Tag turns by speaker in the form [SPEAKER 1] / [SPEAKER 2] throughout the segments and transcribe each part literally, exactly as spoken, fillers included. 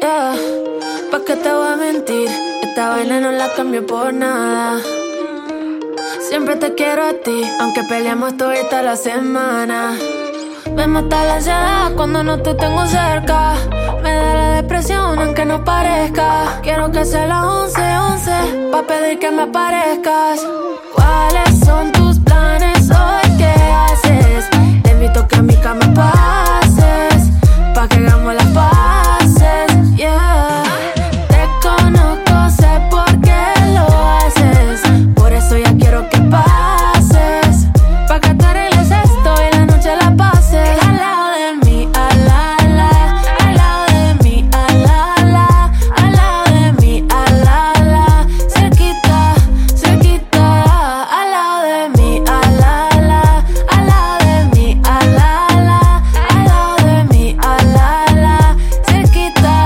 [SPEAKER 1] Yeah. ¿Pa' qué te voy a mentir? Esta vaina no la cambio por nada. Siempre te quiero a ti, aunque peleamos toda la semana. Me mata la ansiedad cuando no te tengo cerca. Me da la depresión aunque no parezca. Quiero que sea las once, once pa' pedir que me aparezcas. ¿Cuáles son tus planes hoy? ¿Qué haces? Te invito que a mi cama pases, pa' que hagamos las paces, yeah. Te conozco, sé por qué lo haces. Por eso ya quiero que pases, pa' que te arregles esto y la noche la pases. Al lado de mí, al la, la. Al lado de mí, al la, la. Al lado de mí, al la, la. Cerquita, cerquita. Al lado de mí, al la, la. Al lado de mí, al la, la. Al lado de mí, al la, la. Cerquita.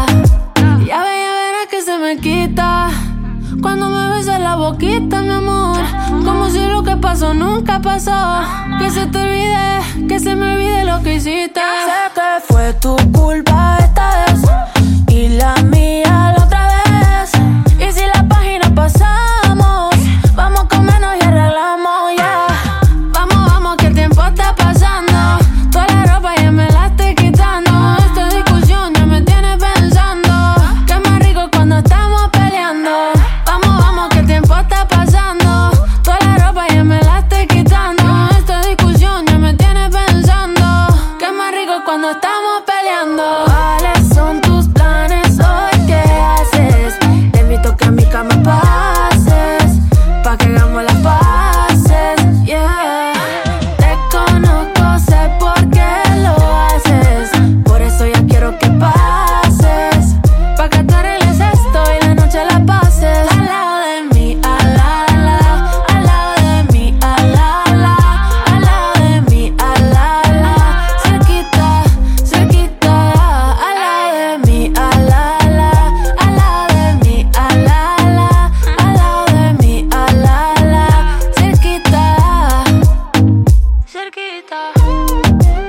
[SPEAKER 1] Ya ven, ya verás que se me quita cuando me besas la boquita, mi amor. Como si lo que pasó nunca pasó. Que se te olvide, que se me olvide lo que hiciste. Sé que fue tu culpa esta vez y la mía la otra vez. Y si la página pasamos, vamos a comernos y arreglamos, ya. Vamos, vamos, que el tiempo está pasando. Toda la ropa ya me la estoy quitando. Esta discusión ya me tiene pensando. Que más rico cuando estamos peleando. Vamos, vamos, que el tiempo está pasando. Toda la ropa ya me la estoy quitando. Esta discusión ya me tiene pensando. Que más rico cuando estamos peleando. ¿Cuáles son tus planes hoy? ¿Qué haces? Te invito que a mi cama pases, pa' que hagamos las paces, yeah. Te conozco, sé por qué lo haces. Por eso ya quiero que pases, pa' que te arregles esto y la noche la pases. Al lado de mí, al la, la. Al lado de mí, al la, la. Al lado de mí, al la, la. Cerquita, cerquita. Al lado de mí, al la, la. Al lado de mí, al la, la. Al lado de mí, al la, la. Cerquita, cerquita.